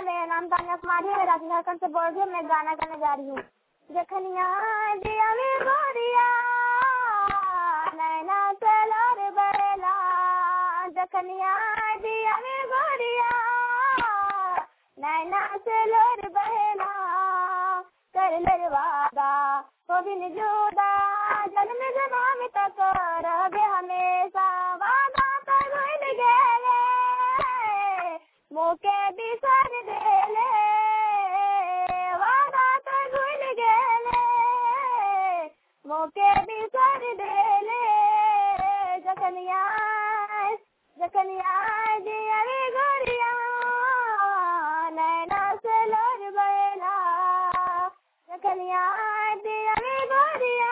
मेरा नाम तान्या कुमारी है। राशि झारखंड से बोल रही हूँ। मैं गाना गाने जा रही हूँ। जखनिया दिया में गोरिया नैना चलोर बरेला, जखनिया दिया में गोरिया नैना चलोर बरेला, कर ले वादा तो बिन जुदा जन्म जन्म तक रहे हमेशा, वादा तो भूल गेले मोके बिसर देले, वादा तो भूल गेले मोके बिसर देले, जखनिया जखनिया दिया रे गोरिया नैना से लोर बरेला, जखनिया दिया रे गोरिया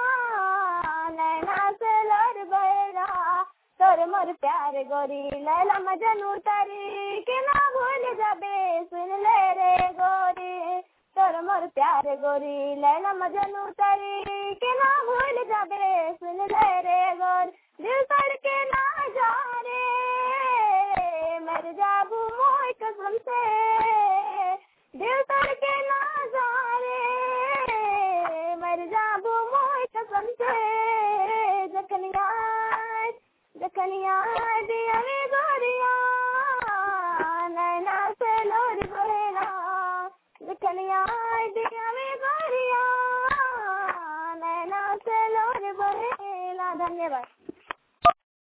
नैना से लोर बरेला, तोर मोर प्यार गोरी लैला मजनू तारी के ना भूल जाबे, सुन ले रे गोरी तोर मोर प्यार गोरी लैला मजनू तारी के ना भूल जाबे, सुन ले रे गोरी दिल तोड़ के ना जा रे, मर जाबू मोय कसम से, दिल तोड़ के ना जा रे, मर जाबू मोय कसम से, जखनिया जखनिया दिया में गोरिया नैना से लोर बहेला, जखनिया दिया में गोरिया नैना से लोर बहेला। धन्यवाद।